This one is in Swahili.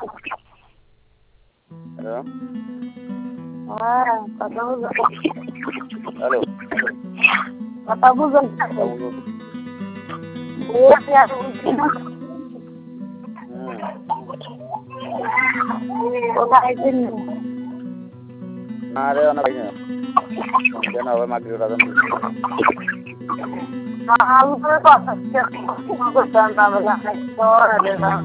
Halo. Kata bulan. Halo. Kata bulan. Kamu. Iya, ya. Kota itu. Ada anak ini. Jangan apa magri orang. Aku tuh kok mau bertanya tentang